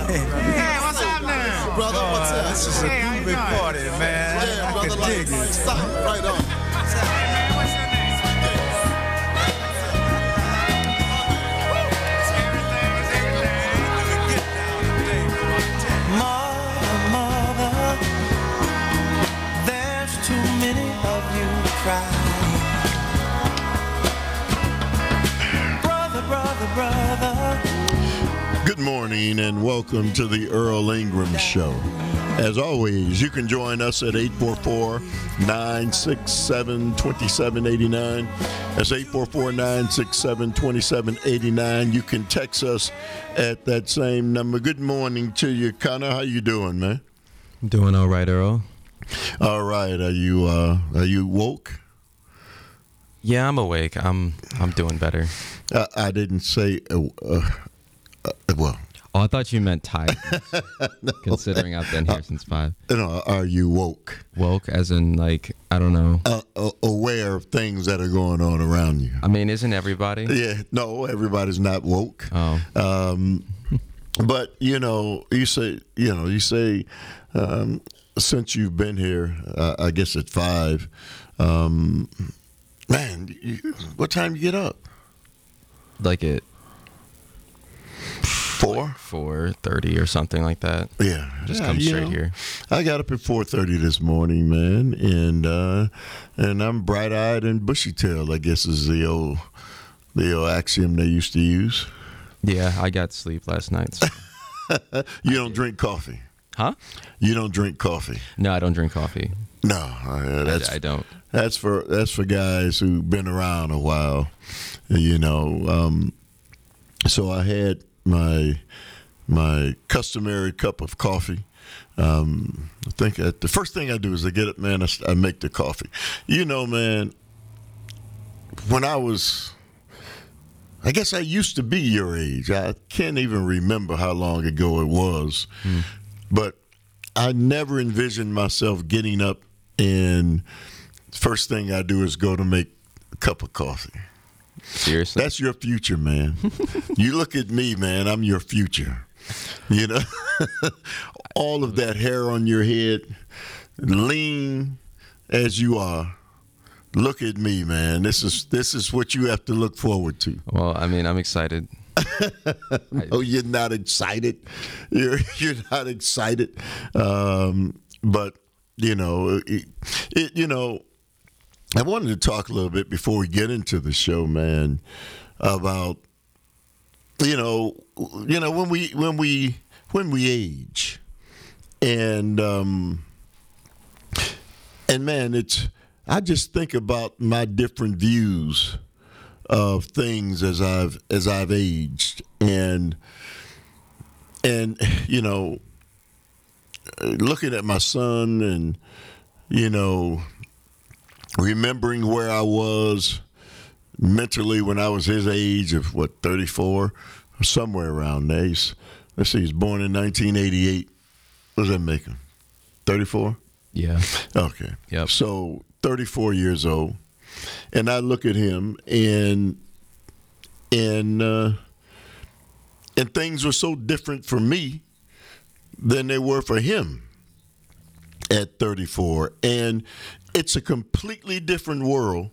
Hey, what's happening? Brother, what's up? This is a groovy party, man. Yeah, I brother, can like, dig it. stop right on. Hey, man, what's your name? Mother, there's too many of you crying. Brother. Good morning and welcome to the Earl Ingram Show. As always, you can join us at 844-967-2789. That's 844-967-2789. You can text us at that same number. Good morning to you, Connor. How you doing, man? I'm doing all right, Earl. All right. Are you woke? Yeah, I'm awake. I'm doing better. I didn't say well. Oh, I thought you meant tired. No. Considering I've been here since 5. Are you woke? Woke, as in, like, I don't know. Aware of things that are going on around you. I mean, isn't everybody? Yeah, no, everybody's not woke. Oh. But you say since you've been here, I guess at 5. Man, what time you get up? Like at 4? 4:30 or something like that. Yeah, Just come straight here. I got up at 4:30 this morning, man, and I'm bright-eyed and bushy-tailed. I guess is the old axiom they used to use. Yeah, I got sleep last night. So. You don't drink coffee, huh? You don't drink coffee. No, I don't drink coffee. No, I don't. That's for guys who've been around a while, So I had my customary cup of coffee. I think the first thing I do is I get up, man. I make the coffee. Man, when I guess I used to be your age. I can't even remember how long ago it was, but I never envisioned myself getting up and first thing I do is go to make a cup of coffee. Seriously? That's your future, man. You look at me, man. I'm your future. All of that hair on your head, lean as you are. Look at me, man. This is what you have to look forward to. Well, I mean, I'm excited. Oh, you're not excited. You're not excited. But I wanted to talk a little bit before we get into the show, man, about when we age, and man, I just think about my different views of things as I've aged, and looking at my son and remembering where I was mentally when I was his age of 34 or somewhere around there. Let's see, he's born in 1988. What does that make him? 34? Yeah. Okay. Yep. So 34 years old, and I look at him and things were so different for me than they were for him at 34, and it's a completely different world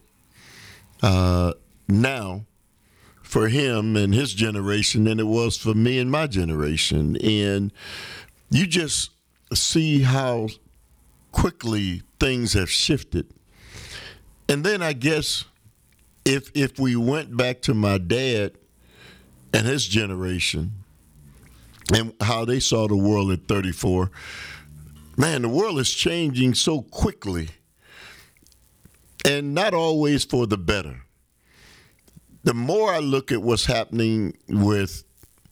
now for him and his generation than it was for me and my generation. And you just see how quickly things have shifted. And then I guess if we went back to my dad and his generation and how they saw the world at 34, man, the world is changing so quickly, and not always for the better. The more I look at what's happening with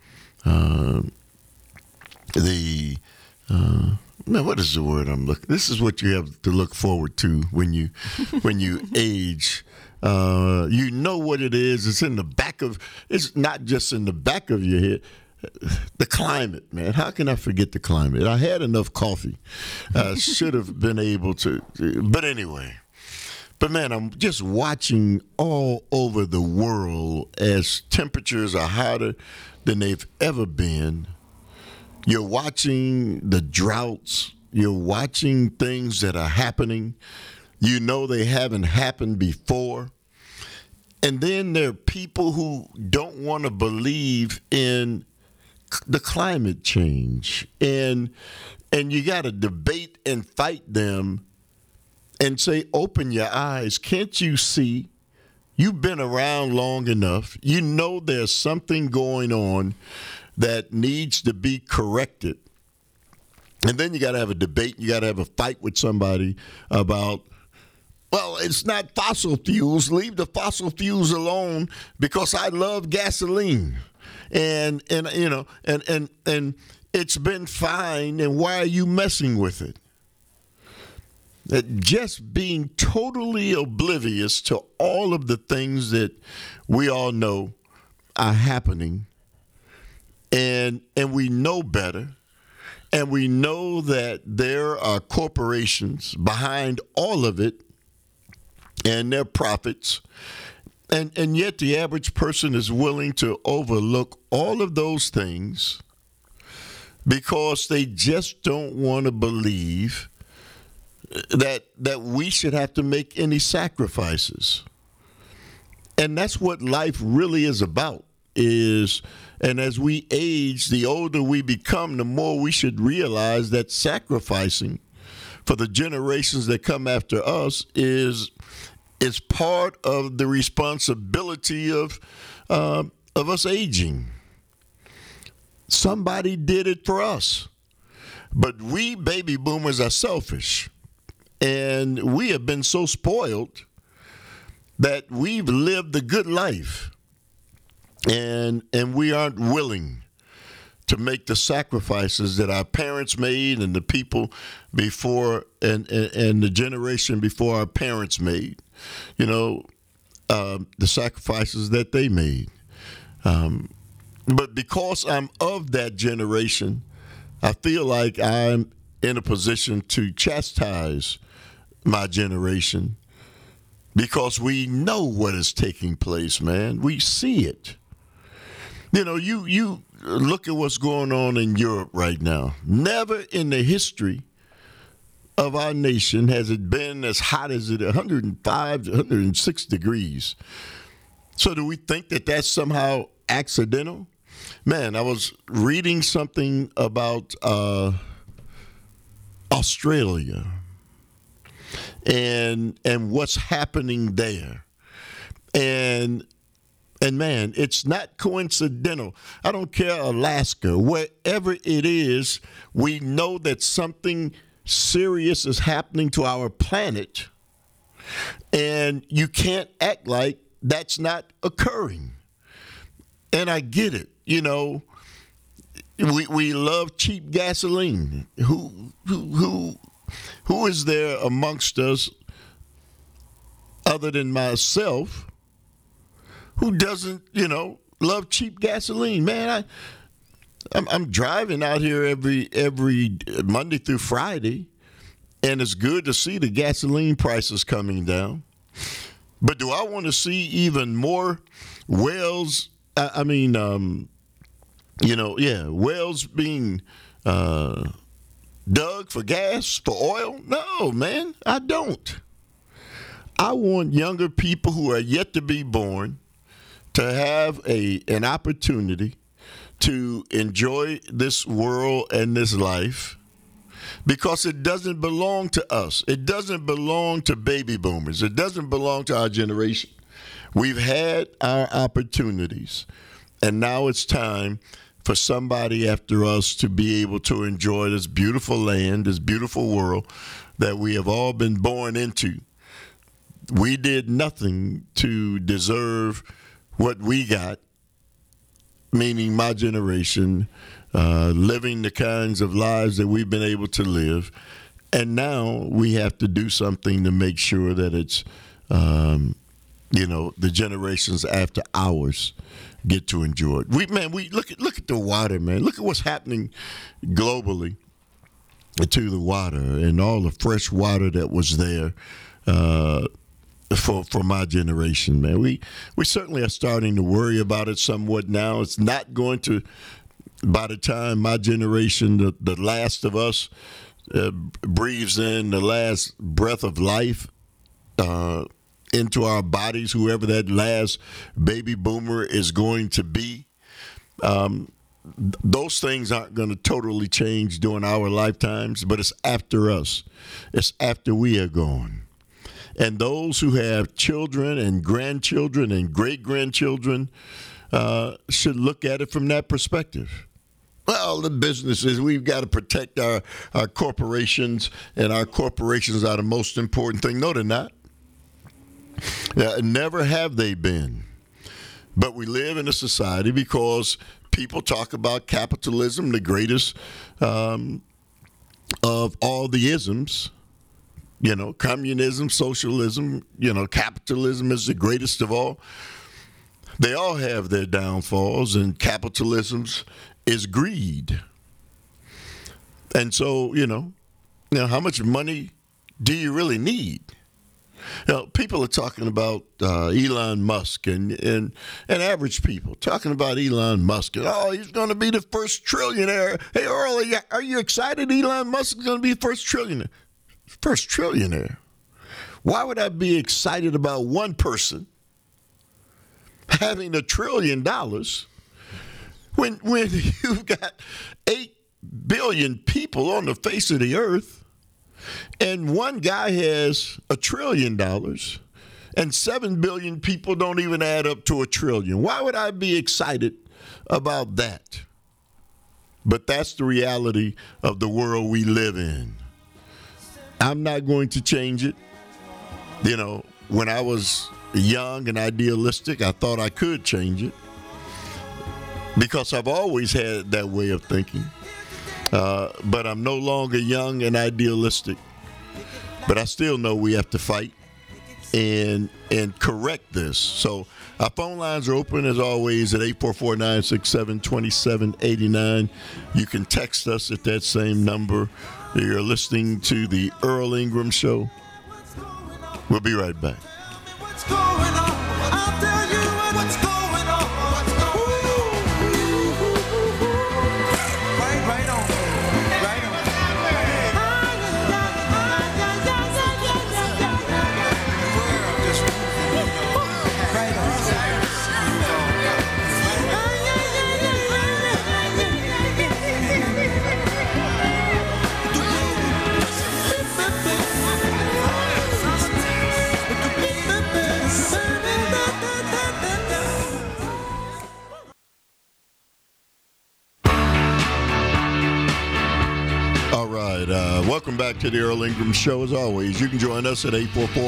what is the word I'm looking? This is what you have to look forward to when you age. You know what it is. It's in the back of. It's not just in the back of your head. The climate, man. How can I forget the climate? I had enough coffee. I should have been able to. But anyway. But, man, I'm just watching all over the world as temperatures are hotter than they've ever been. You're watching the droughts. You're watching things that are happening. You know they haven't happened before. And then there are people who don't want to believe in the climate change. And you got to debate and fight them and say, open your eyes. Can't you see? You've been around long enough. You know there's something going on that needs to be corrected. And then you got to have a debate. You got to have a fight with somebody about, well, it's not fossil fuels. Leave the fossil fuels alone because I love gasoline. And you know, and it's been fine. And why are you messing with it? That just being totally oblivious to all of the things that we all know are happening. And we know better. And we know that there are corporations behind all of it and their profits. And yet the average person is willing to overlook all of those things because they just don't want to believe that we should have to make any sacrifices. And that's what life really is about. And as we age, the older we become, the more we should realize that sacrificing for the generations that come after us is part of the responsibility of us aging. Somebody did it for us. But we baby boomers are selfish. And we have been so spoiled that we've lived the good life. And we aren't willing to make the sacrifices that our parents made and the people before and the generation before our parents made. You know, the sacrifices that they made. But because I'm of that generation, I feel like I'm in a position to chastise my generation because we know what is taking place, man. We see it. You know, you look at what's going on in Europe right now. Never in the history of our nation has it been as hot as it 105 to 106 degrees. So do we think that that's somehow accidental? Man, I was reading something about Australia and what's happening there. And man, it's not coincidental. I don't care, Alaska, wherever it is, we know that something serious is happening to our planet. And you can't act like that's not occurring. And I get it. You know, we love cheap gasoline. Who is there amongst us other than myself who doesn't, you know, love cheap gasoline? Man, I'm driving out here every Monday through Friday, and it's good to see the gasoline prices coming down. But do I want to see even more wells? Wells being dug for gas, for oil? No, man, I don't. I want younger people who are yet to be born to have an opportunity to enjoy this world and this life because it doesn't belong to us. It doesn't belong to baby boomers. It doesn't belong to our generation. We've had our opportunities, and now it's time for somebody after us to be able to enjoy this beautiful land, this beautiful world that we have all been born into. We did nothing to deserve what we got, meaning my generation, living the kinds of lives that we've been able to live. And now we have to do something to make sure that it's, the generations after ours get to enjoy it. We look at the water, man. Look at what's happening globally to the water and all the fresh water that was there for my generation, man. We certainly are starting to worry about it somewhat now. It's not going to by the time my generation, the last of us, breathes in the last breath of life into our bodies, whoever that last baby boomer is going to be, those things aren't going to totally change during our lifetimes, but it's after us. It's after we are gone. And those who have children and grandchildren and great-grandchildren should look at it from that perspective. Well, the businesses, we've got to protect our corporations, and our corporations are the most important thing. No, they're not. Never have they been. But we live in a society because people talk about capitalism, the greatest of all the isms. You know, communism, socialism, capitalism is the greatest of all. They all have their downfalls, and capitalism's is greed. And so, how much money do you really need? People are talking about Elon Musk and average people talking about Elon Musk. And, he's going to be the first trillionaire. Hey, Earl, are you excited Elon Musk is going to be the first trillionaire? First trillionaire. Why would I be excited about one person having $1 trillion when you've got 8 billion people on the face of the earth, and one guy has $1 trillion, and 7 billion people don't even add up to $1 trillion? Why would I be excited about that? But that's the reality of the world we live in. I'm not going to change it. When I was young and idealistic, I thought I could change it because I've always had that way of thinking. But I'm no longer young and idealistic. But I still know we have to fight and correct this. So our phone lines are open, as always, at 844-967-2789. You can text us at that same number. You're listening to the Earl Ingram Show. We'll be right back. What's going on? I'll tell you what's going on. Right on. Right on. Welcome back to the Earl Ingram Show. As always, you can join us at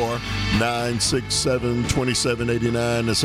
844-967-2789. That's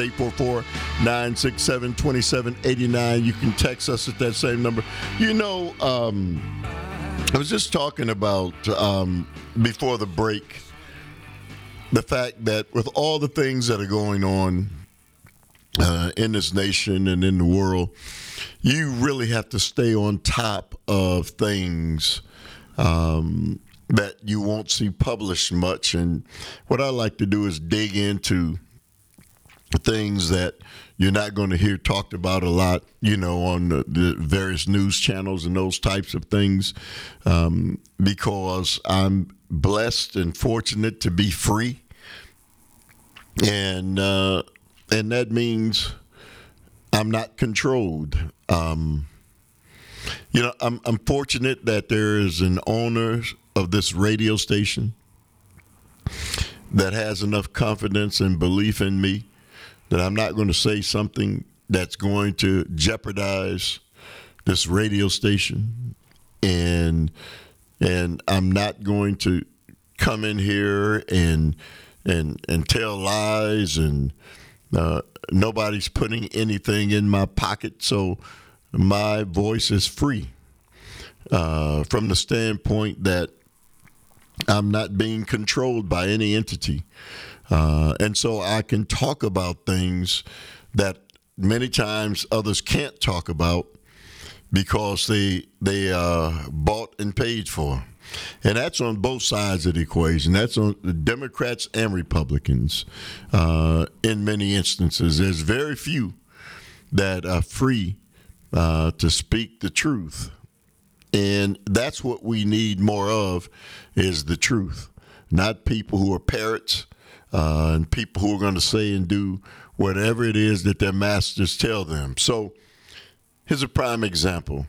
844-967-2789. You can text us at that same number. I was just talking about, before the break, the fact that with all the things that are going on in this nation and in the world, you really have to stay on top of things that you won't see published much. And what I like to do is dig into things that you're not going to hear talked about a lot, on the various news channels and those types of things, because I'm blessed and fortunate to be free. And that means I'm not controlled. I'm fortunate that there is an owner of this radio station that has enough confidence and belief in me that I'm not going to say something that's going to jeopardize this radio station, and I'm not going to come in here and tell lies, and nobody's putting anything in my pocket, so my voice is free from the standpoint that I'm not being controlled by any entity. And so I can talk about things that many times others can't talk about because they are bought and paid for. And that's on both sides of the equation. That's on the Democrats and Republicans in many instances. There's very few that are free to speak the truth. And that's what we need more of, is the truth. Not people who are parrots and people who are going to say and do whatever it is that their masters tell them. So here's a prime example.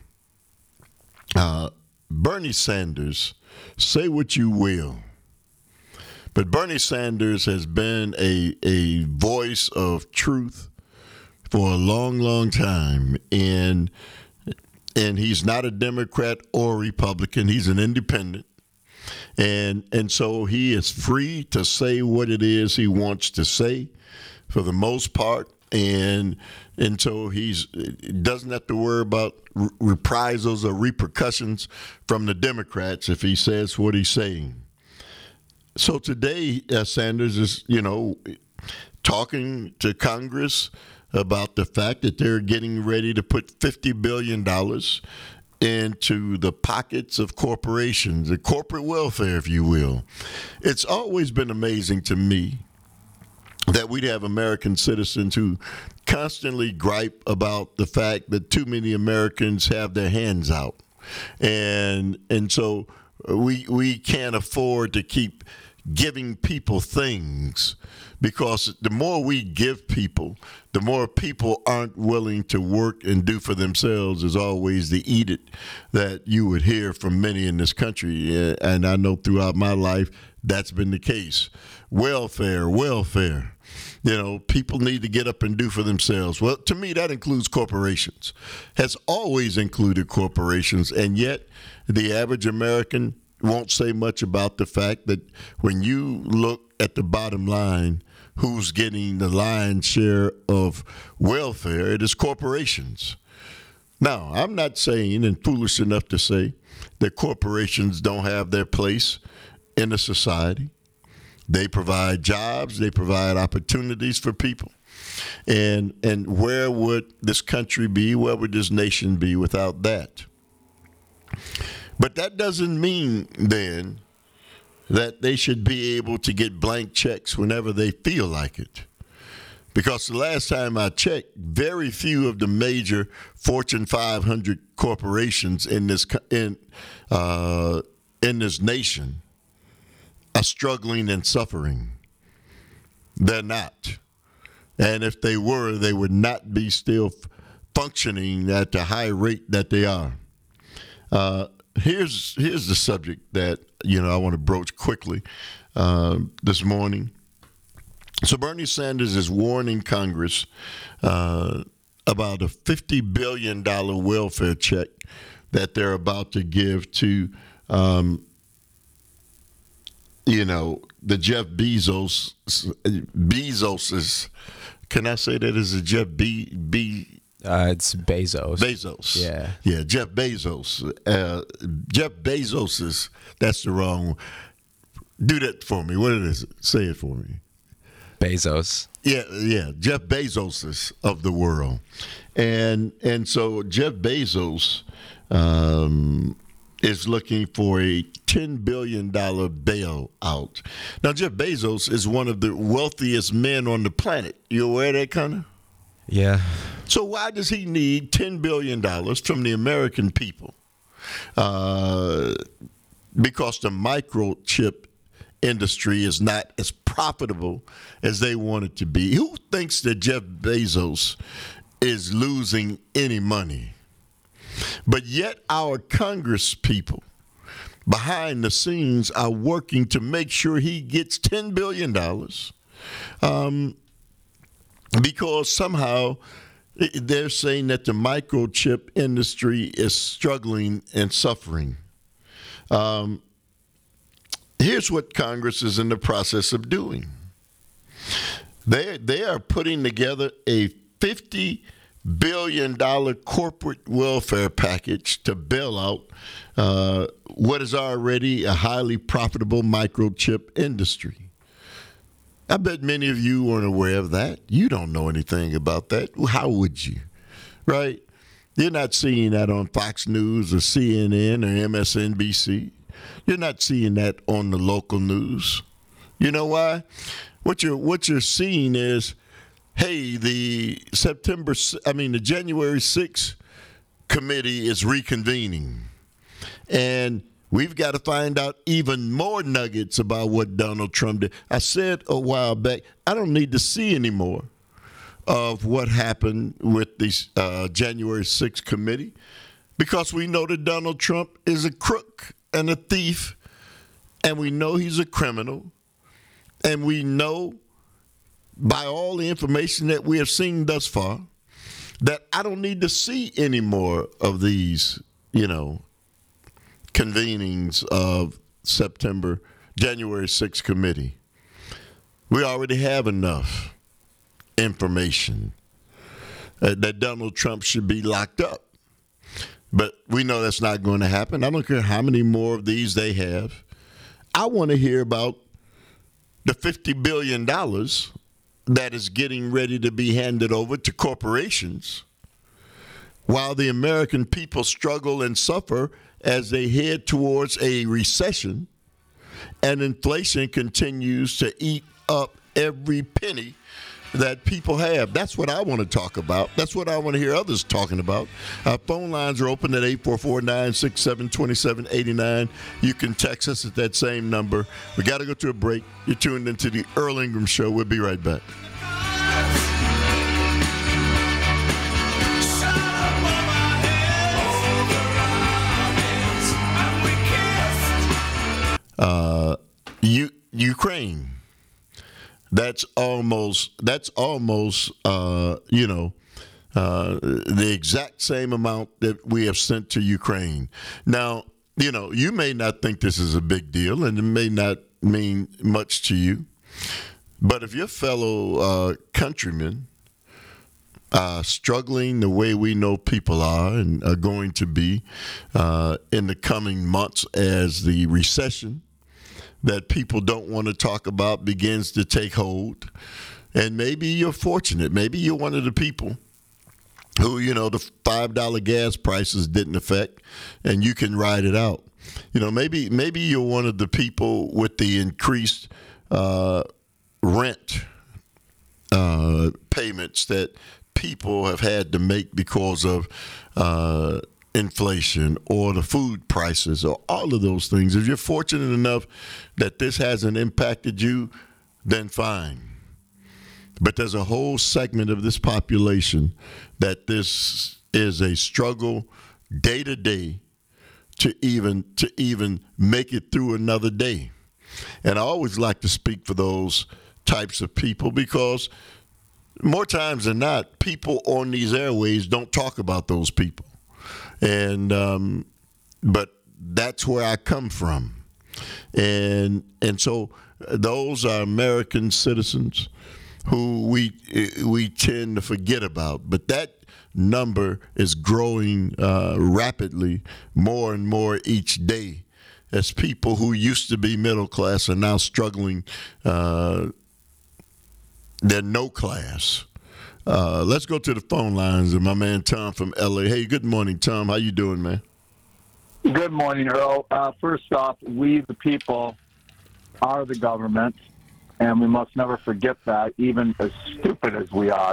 Bernie Sanders, say what you will, but Bernie Sanders has been a voice of truth for a long, long time. And he's not a Democrat or Republican. He's an independent. And so he is free to say what it is he wants to say for the most part. And so he doesn't have to worry about reprisals or repercussions from the Democrats if he says what he's saying. So today, Sanders is, talking to Congress about the fact that they're getting ready to put $50 billion into the pockets of corporations, the corporate welfare, if you will. It's always been amazing to me that we'd have American citizens who constantly gripe about the fact that too many Americans have their hands out. And so we can't afford to keep giving people things, because the more we give people, the more people aren't willing to work and do for themselves, is always the edict that you would hear from many in this country. And I know throughout my life that's been the case. Welfare. People need to get up and do for themselves. Well, to me, that includes corporations. Has always included corporations, and yet the average American won't say much about the fact that when you look at the bottom line, who's getting the lion's share of welfare, it is corporations. Now, I'm not saying, and foolish enough to say, that corporations don't have their place in a society. They provide jobs, they provide opportunities for people. And where would this country be, where would this nation be without that? But that doesn't mean, then, that they should be able to get blank checks whenever they feel like it. Because the last time I checked, very few of the major Fortune 500 corporations in this nation are struggling and suffering. They're not. And if they were, they would not be still functioning at the high rate that they are. Here's the subject that I want to broach quickly this morning. So Bernie Sanders is warning Congress about a $50 billion welfare check that they're about to give to, the Jeff Bezos's. Can I say that as a Jeff It's Bezos. Bezos. Yeah, Jeff Bezos. Jeff Bezos's. That's the wrong. Do that for me. What is it? Say it for me. Bezos. Yeah. Jeff Bezos's of the world, and so Jeff Bezos is looking for a $10 billion bailout. Now, Jeff Bezos is one of the wealthiest men on the planet. You aware of that, Connor? Yeah. So why does he need $10 billion from the American people? Because the microchip industry is not as profitable as they want it to be. Who thinks that Jeff Bezos is losing any money? But yet our Congress people behind the scenes are working to make sure he gets $10 billion because somehow they're saying that the microchip industry is struggling and suffering. Here's what Congress is in the process of doing. They are putting together a $50 billion corporate welfare package to bail out what is already a highly profitable microchip industry. I bet many of you weren't aware of that. You don't know anything about that. How would you? Right? You're not seeing that on Fox News or CNN or MSNBC. You're not seeing that on the local news. You know why? What you're seeing is, hey, the January 6th committee is reconvening. And we've got to find out even more nuggets about what Donald Trump did. I said a while back, I don't need to see any more of what happened with the January 6th committee, because we know that Donald Trump is a crook and a thief, and we know he's a criminal, and we know by all the information that we have seen thus far that I don't need to see any more of these, convenings of January 6th committee. We already have enough information that Donald Trump should be locked up. But we know that's not going to happen. I don't care how many more of these they have. I want to hear about the $50 billion that is getting ready to be handed over to corporations while the American people struggle and suffer as they head towards a recession and inflation continues to eat up every penny that people have. That's what I want to talk about. That's what I want to hear others talking about. Our phone lines are open at 844-967-2789. You can text us at that same number. We got to go to a break. You're tuned into the Earl Ingram Show. We'll be right back. Ukraine. That's almost the exact same amount that we have sent to Ukraine. Now, you may not think this is a big deal, and it may not mean much to you, but if your fellow countrymen are struggling the way we know people are and are going to be in the coming months as the recession that people don't want to talk about begins to take hold. And maybe you're fortunate. Maybe you're one of the people who, the $5 gas prices didn't affect and you can ride it out. Maybe you're one of the people with the increased rent payments that people have had to make because of inflation or the food prices or all of those things. If you're fortunate enough that this hasn't impacted you, then fine. But there's a whole segment of this population that this is a struggle day to day to even make it through another day. And I always like to speak for those types of people because more times than not, people on these airways don't talk about those people. And but that's where I come from, and so those are American citizens who we tend to forget about. But that number is growing rapidly, more and more each day, as people who used to be middle class are now struggling. They're no class. Let's go to the phone lines and my man Tom from LA. Hey, good morning, Tom. How you doing, man? Good morning, Earl. First off, we the people are the government, and we must never forget that, even as stupid as we are.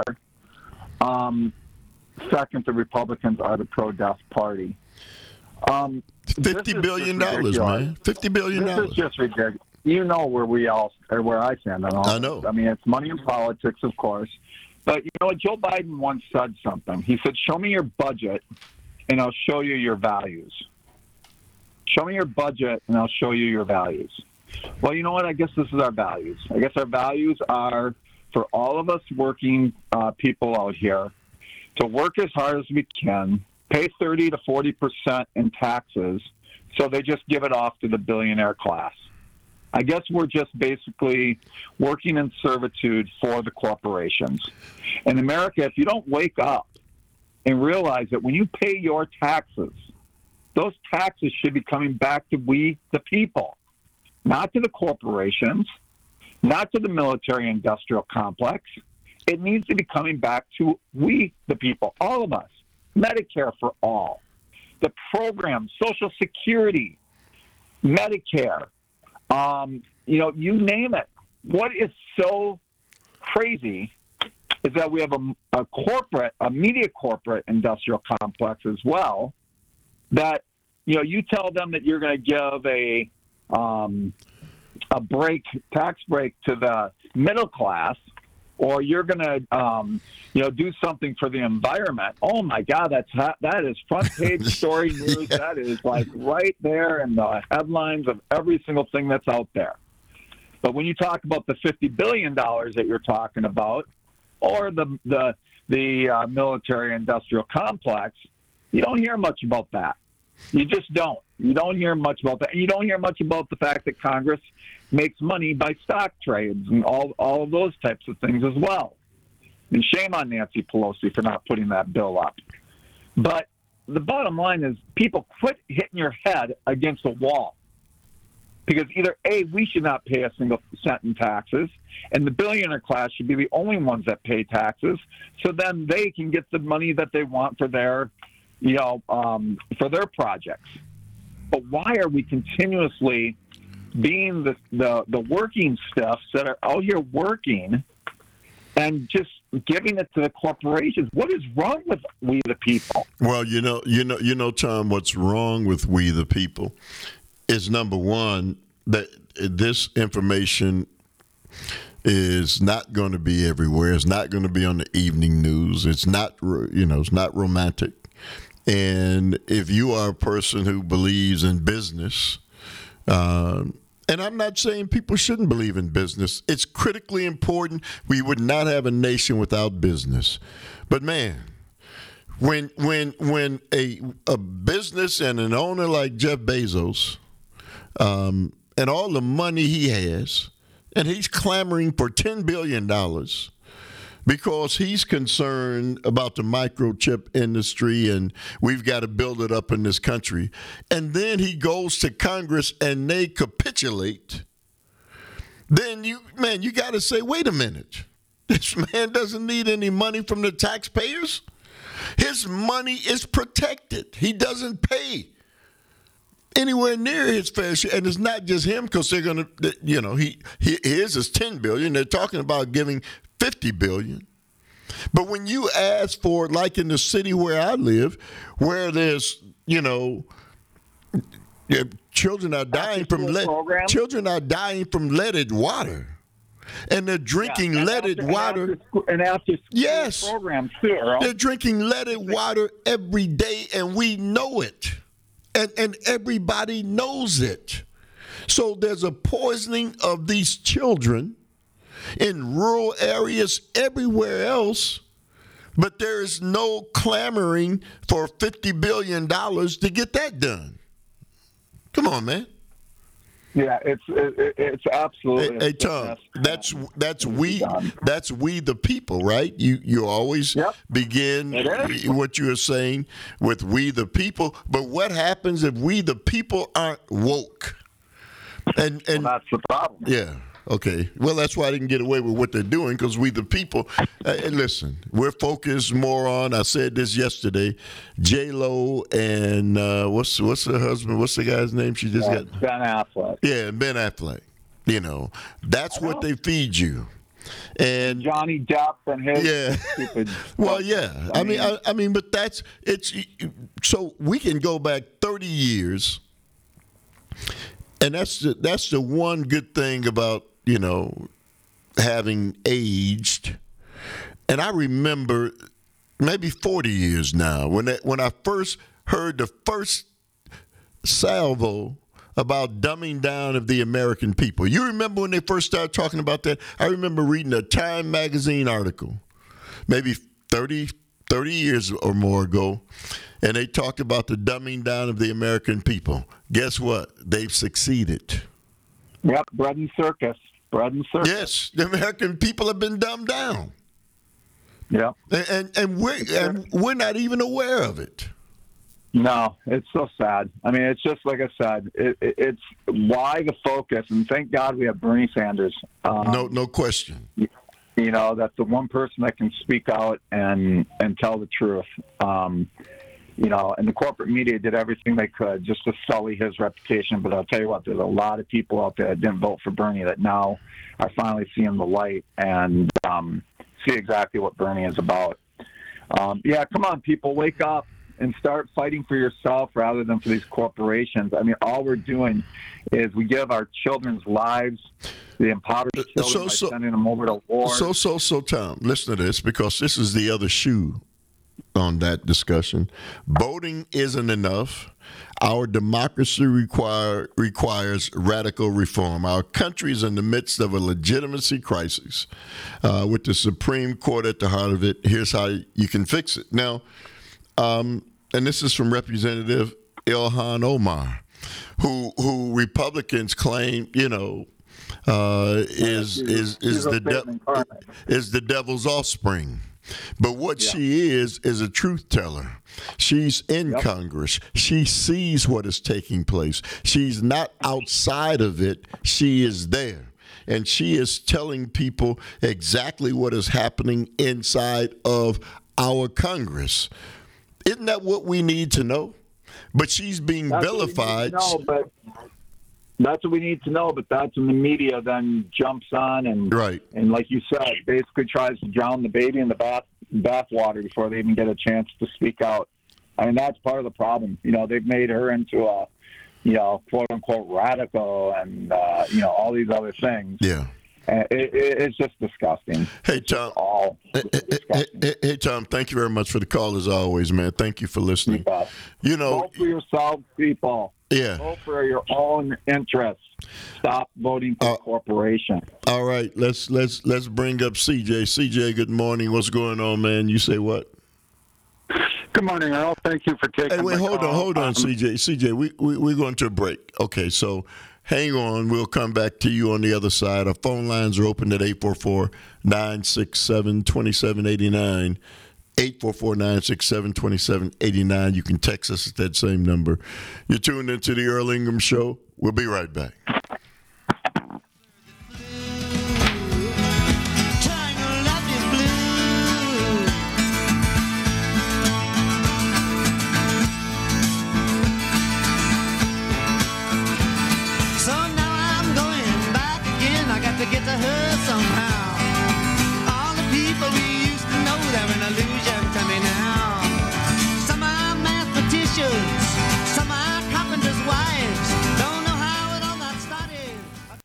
Second, the Republicans are the pro-death party. $50 billion, man. $50 billion. This is just ridiculous. You know where I stand on all I know. This. I mean, it's money in politics, of course. But, Joe Biden once said something. He said, show me your budget, and I'll show you your values. Show me your budget, and I'll show you your values. Well, you know what? I guess this is our values. I guess our values are for all of us working people out here to work as hard as we can, pay 30 to 40% in taxes, so they just give it off to the billionaire class. I guess we're just basically working in servitude for the corporations. In America, if you don't wake up and realize that when you pay your taxes, those taxes should be coming back to we, the people, not to the corporations, not to the military-industrial complex. It needs to be coming back to we, the people, all of us. Medicare for all. The program, Social Security, Medicare, you name it. What is so crazy is that we have a media corporate industrial complex as well. That you tell them that you're going to give a tax break to the middle class, or you're going to do something for the environment. Oh my God, that is front page story news. That is like right there in the headlines of every single thing that's out there. But when you talk about the $50 billion that you're talking about, or the military-industrial complex, you don't hear much about that. You just don't. You don't hear much about that. And you don't hear much about the fact that Congress makes money by stock trades and all of those types of things as well. And shame on Nancy Pelosi for not putting that bill up. But the bottom line is, people quit hitting your head against a wall. Because either A, we should not pay a single cent in taxes, and the billionaire class should be the only ones that pay taxes, so then they can get the money that they want for their, for their projects. But why are we continuously being the working stuffs that are out here working and just giving it to the corporations? What is wrong with we the people? Well, Tom, what's wrong with we the people is, number one, that this information is not going to be everywhere. It's not going to be on the evening news. It's not, it's not romantic. And if you are a person who believes in business, and I'm not saying people shouldn't believe in business, it's critically important. We would not have a nation without business. But man, when a business and an owner like Jeff Bezos, and all the money he has, and he's clamoring for $10 billion because he's concerned about the microchip industry and we've got to build it up in this country. And then he goes to Congress and they capitulate. Then you got to say, wait a minute. This man doesn't need any money from the taxpayers. His money is protected. He doesn't pay anywhere near his fair share. And it's not just him, because they're going to, his is $10 billion. They're talking about giving $50 billion. But when you ask for, like in the city where I live, where there's, children are dying from leaded water. And they're drinking leaded water. And after yes, programs too, Earl. They're drinking leaded water every day, and we know it. And everybody knows it. So there's a poisoning of these children in rural areas everywhere else, but there is no clamoring for $50 billion to get that done. Come on, man. Yeah, it's absolutely. Hey Tom, that's we the people, right? You always begin what you are saying with we the people, but what happens if we the people aren't woke? And that's the problem. Yeah. Okay. Well, that's why they can get away with what they're doing, because we the people. And listen, we're focused more on. I said this yesterday. J-Lo and what's her husband? What's the guy's name? She just got Ben Affleck. Yeah, Ben Affleck. That's what they feed you. And Johnny Depp and his stupid. Well, yeah. I mean, but it's so we can go back 30 years, and that's the one good thing about having aged. And I remember maybe 40 years now when I first heard the first salvo about dumbing down of the American people. You remember when they first started talking about that? I remember reading a Time magazine article, maybe 30 years or more ago, and they talked about the dumbing down of the American people. Guess what? They've succeeded. Yep, bread and circus. Yes, the American people have been dumbed down. Yeah, and we're not even aware of it. No, it's so sad. I mean, it's just like I said. It's why the focus, and thank God we have Bernie Sanders. No question. That's the one person that can speak out and tell the truth. And the corporate media did everything they could just to sully his reputation. But I'll tell you what, there's a lot of people out there that didn't vote for Bernie that now are finally seeing the light and see exactly what Bernie is about. Come on, people, wake up and start fighting for yourself rather than for these corporations. I mean, all we're doing is we give our children's lives, the impoverished children, by sending them over to war. So, Tom, listen to this, because this is the other shoe on that discussion. Voting isn't enough. Our democracy requires radical reform. Our country is in the midst of a legitimacy crisis with the Supreme Court at the heart of it. Here's how you can fix it. Now, and this is from Representative Ilhan Omar, who Republicans claim, is the devil's offspring. But what she is a truth teller. She's in Congress. She sees what is taking place. She's not outside of it. She is there. And she is telling people exactly what is happening inside of our Congress. Isn't that what we need to know? But she's being vilified. That's what we need to know, but that's when the media then jumps on and like you said, basically tries to drown the baby in the bathwater before they even get a chance to speak out. I mean, that's part of the problem. They've made her into a, quote unquote radical and, all these other things. Yeah. It's just disgusting. Hey, Tom. Hey, Tom, thank you very much for the call as always, man. Thank you for listening. Vote for yourself, people. Yeah. Vote for your own interests. Stop voting for a corporation. All right, let's bring up CJ. CJ, good morning. What's going on, man? You say what? Good morning, Earl. Thank you for taking my call. Hold on, CJ. CJ, we're going to a break. Okay, so hang on. We'll come back to you on the other side. Our phone lines are open at 844-967-2789. 844-967-2789. You can text us at that same number. You're tuned into the Earl Ingram Show. We'll be right back. To get to her somehow. All the people we used to know, they're an illusion to me now. Some are mathematicians, some are carpenters' wives. Don't know how it all got started.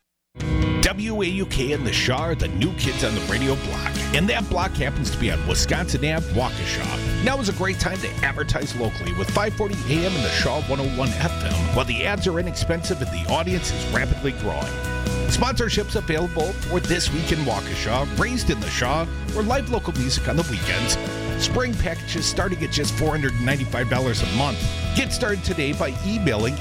WAUK and the Shaw are the new kids on the radio block, and that block happens to be on Wisconsin Ave, Waukesha. Now is a great time to advertise locally with 540 AM and the Shaw 101 FM, while the ads are inexpensive and the audience is rapidly growing. Sponsorships available for This Week in Waukesha, Raised in the Shaw, or live local music on the weekends. Spring packages starting at just $495 a month. Get started today by emailing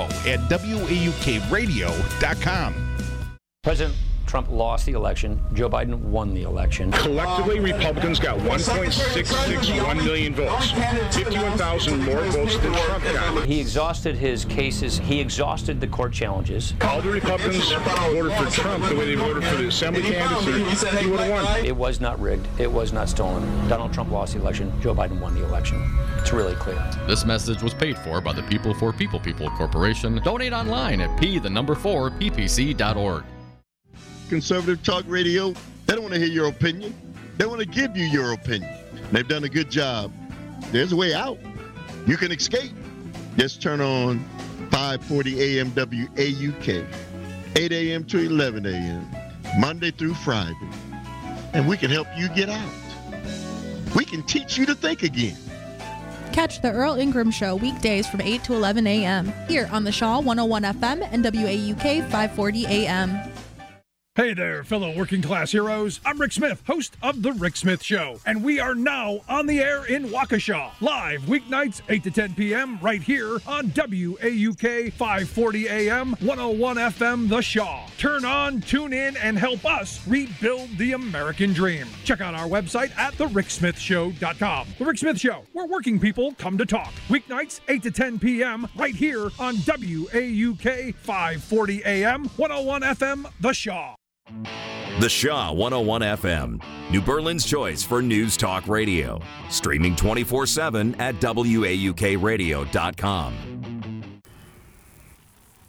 info@waukradio.com. President Trump lost the election. Joe Biden won the election. Collectively, Republicans got 1.661 million votes, 51,000 more votes than Trump got. He exhausted his cases. He exhausted the court challenges. All the Republicans voted for Trump the way they voted for the assembly candidates. He would have won. It was not rigged. It was not stolen. Donald Trump lost the election. Joe Biden won the election. It's really clear. This message was paid for by the People for People Corporation. Donate online at p4ppc.org. Conservative Talk Radio, they don't want to hear your opinion. They want to give you your opinion. They've done a good job. There's a way out. You can escape. Just turn on 540 AM WAUK, 8 a.m. to 11 a.m., Monday through Friday. And we can help you get out. We can teach you to think again. Catch the Earl Ingram Show weekdays from 8 to 11 a.m. here on the Shaw 101 FM and WAUK 540 AM. Hey there, fellow working class heroes. I'm Rick Smith, host of The Rick Smith Show, and we are now on the air in Waukesha, live weeknights 8 to 10 p.m. right here on WAUK 540 AM, 101 FM, The Shaw. Turn on, tune in, and help us rebuild the American dream. Check out our website at thericksmithshow.com. The Rick Smith Show, where working people come to talk. Weeknights 8 to 10 p.m. right here on WAUK 540 AM, 101 FM, The Shaw. The Shaw 101 FM, New Berlin's choice for news talk radio. Streaming 24/7 at WAUKradio.com.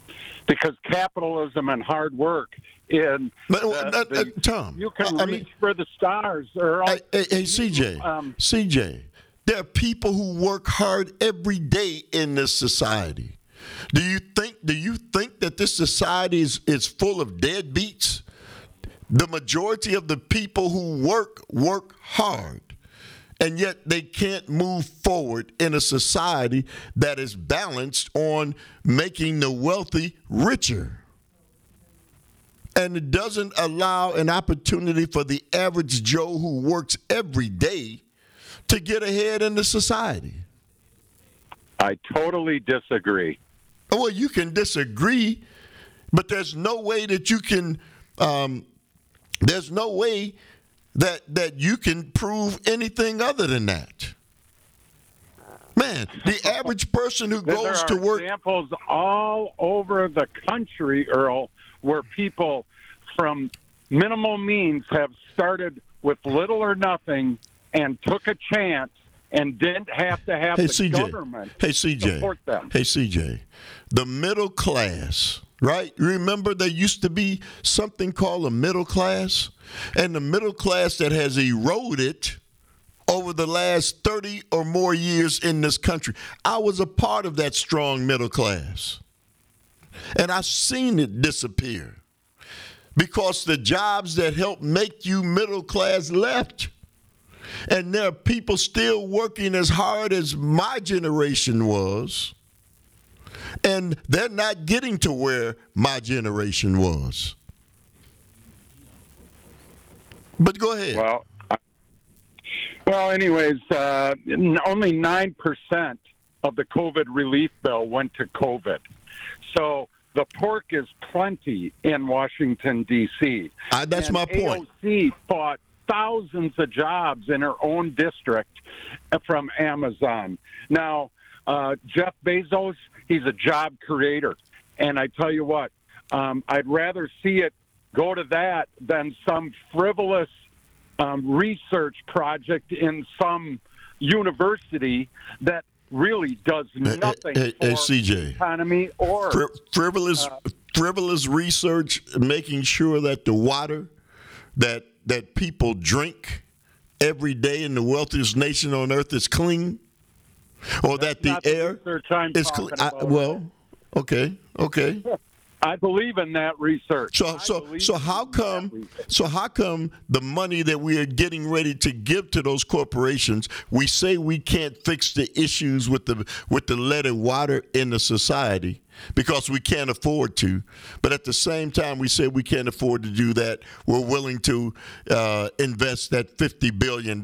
because capitalism and hard work in Tom, you can reach for the stars. Or hey, CJ, CJ, there are people who work hard every day in this society. Do you think that this society is full of deadbeats? The majority of the people who work hard, and yet they can't move forward in a society that is balanced on making the wealthy richer. And it doesn't allow an opportunity for the average Joe who works every day to get ahead in the society. I totally disagree. Well, you can disagree, but there's no way that you can there's no way that you can prove anything other than that. Man, the average person who goes to work. There are examples all over the country, Earl, where people from minimal means have started with little or nothing and took a chance and didn't have to have the government support them. Hey, CJ, the middle class, right? Remember there used to be something called a middle class? And the middle class that has eroded over the last 30 or more years in this country. I was a part of that strong middle class. And I've seen it disappear because the jobs that helped make you middle class left. And there are people still working as hard as my generation was. And they're not getting to where my generation was. But go ahead. Well, anyways, only 9% of the COVID relief bill went to COVID. So the pork is plenty in Washington, D.C. That's my point. AOC fought thousands of jobs in her own district from Amazon. Now, Jeff Bezos, he's a job creator. And I tell you what, I'd rather see it go to that than some frivolous research project in some university that really does nothing for CJ, the economy or frivolous research, making sure that the water that people drink every day in the wealthiest nation on earth is clean, or that the air is clean. Okay. I believe in that research. So how come the money that we are getting ready to give to those corporations, we say we can't fix the issues with the leaded water in the society because we can't afford to, but at the same time we say we can't afford to do that. We're willing to invest that $50 billion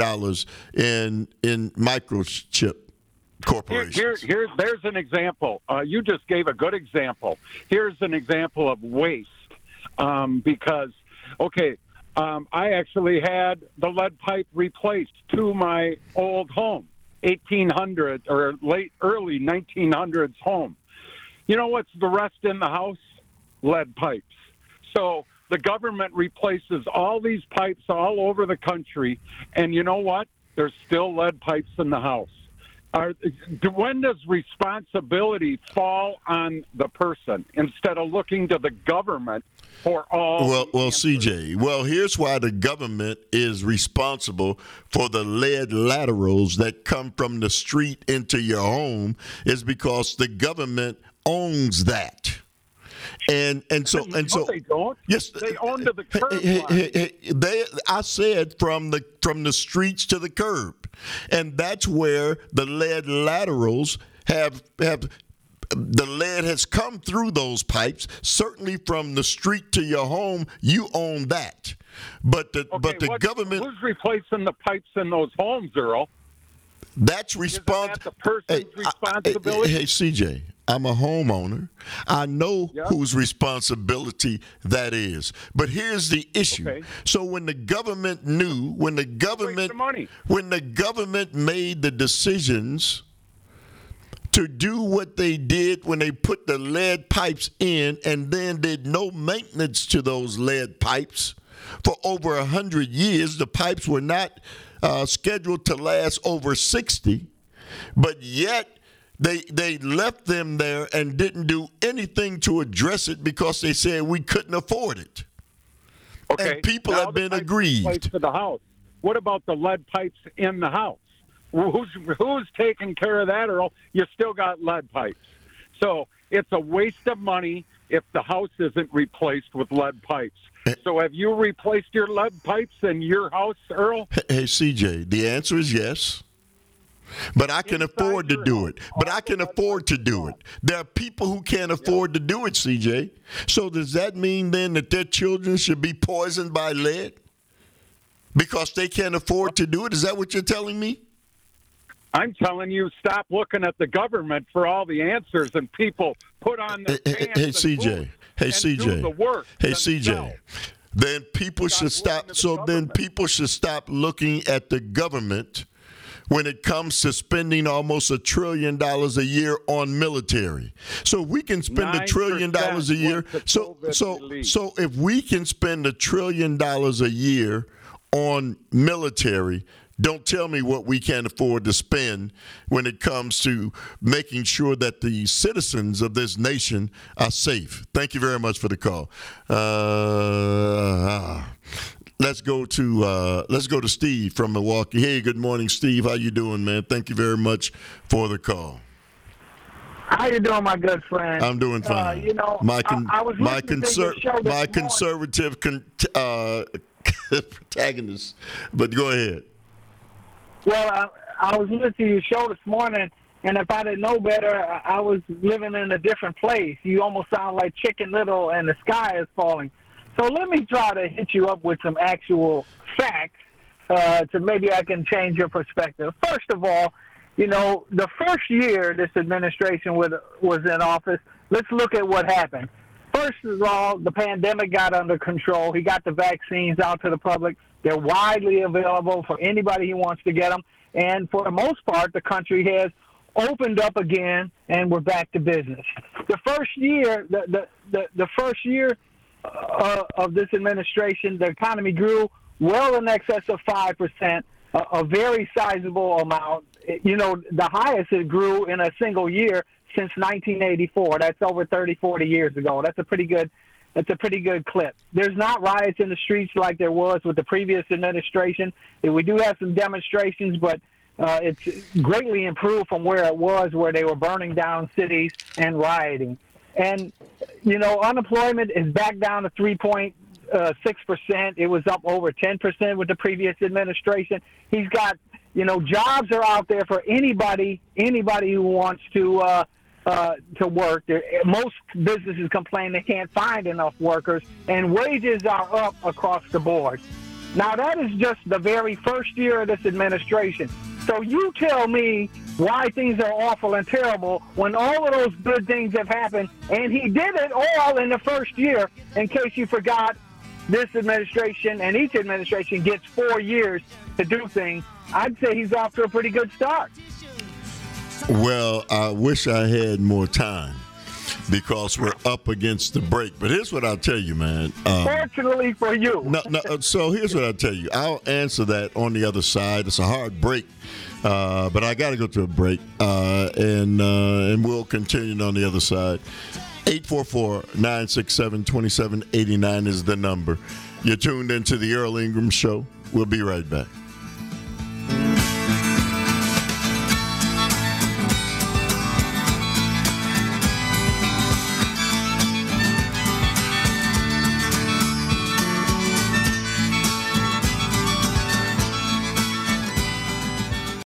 in microchip corporations. There's an example. You just gave a good example. Here's an example of waste. Because I actually had the lead pipe replaced to my old home, 1800 or early 1900s home. You know what's the rest in the house? Lead pipes. So the government replaces all these pipes all over the country, and you know what? There's still lead pipes in the house. When does responsibility fall on the person instead of looking to the government for all? Well, CJ, here's why the government is responsible for the lead laterals that come from the street into your home is because the government owns that. And so they don't. Yes, they own to the curb. I said from the streets to the curb, and that's where the lead laterals have the lead has come through those pipes. Certainly from the street to your home, you own that. But the government. Who's replacing the pipes in those homes, Earl? That's Isn't that the person's responsibility? Hey, CJ, I'm a homeowner. I know whose responsibility that is. But here's the issue. Okay. So when the government when the government made the decisions to do what they did when they put the lead pipes in and then did no maintenance to those lead pipes for over 100 years, the pipes were not scheduled to last over 60, but yet They left them there and didn't do anything to address it because they said we couldn't afford it. Okay. And people now have been the pipes aggrieved. replaced to the house. What about the lead pipes in the house? Who's taking care of that, Earl? You still got lead pipes. So it's a waste of money if the house isn't replaced with lead pipes. So have you replaced your lead pipes in your house, Earl? Hey, CJ, the answer is yes. But I can afford to do it. But I can afford to do it. There are people who can't afford to do it, CJ. So does that mean then that their children should be poisoned by lead? Because they can't afford to do it? Is that what you're telling me? I'm telling you, stop looking at the government for all the answers, and people put on their pants Hey, and CJ. boots Hey, and CJ. do the work Hey, themselves. CJ. Then people should stop. So then people should stop looking at the government when it comes to spending almost $1 trillion a year on military. So if we can spend $1 trillion a year. So if we can spend $1 trillion a year on military, don't tell me what we can't afford to spend when it comes to making sure that the citizens of this nation are safe. Thank you very much for the call. Let's go to Steve from Milwaukee. Hey, good morning, Steve. How you doing, man? Thank you very much for the call. How you doing, my good friend? I'm doing fine. I was listening to your show this morning. Conservative protagonist. But go ahead. Well, I was listening to your show this morning, and if I didn't know better, I was living in a different place. You almost sound like Chicken Little and the sky is falling. So let me try to hit you up with some actual facts to maybe I can change your perspective. First of all, the first year this administration was in office, let's look at what happened. First of all, the pandemic got under control. He got the vaccines out to the public. They're widely available for anybody who wants to get them. And for the most part, the country has opened up again, and we're back to business. The first year, the first year of this administration, the economy grew well in excess of 5%, a very sizable amount. The highest it grew in a single year since 1984. That's over 30, 40 years ago. That's a pretty good clip. There's not riots in the streets like there was with the previous administration. We do have some demonstrations, but it's greatly improved from where it was, where they were burning down cities and rioting. And, unemployment is back down to 3.6%. It was up over 10% with the previous administration. He's got, jobs are out there for anybody who wants to work. Most businesses complain they can't find enough workers, and wages are up across the board. Now, that is just the very first year of this administration. So you tell me why things are awful and terrible when all of those good things have happened, and he did it all in the first year. In case you forgot, this administration and each administration gets 4 years to do things. I'd say he's off to a pretty good start. Well, I wish I had more time because we're up against the break. But here's what I'll tell you, man. Fortunately for you. So here's what I'll tell you. I'll answer that on the other side. It's a hard break, but I got to go to a break, and we'll continue on the other side. 844-967-2789 is the number. You're tuned into the Earl Ingram Show. We'll be right back.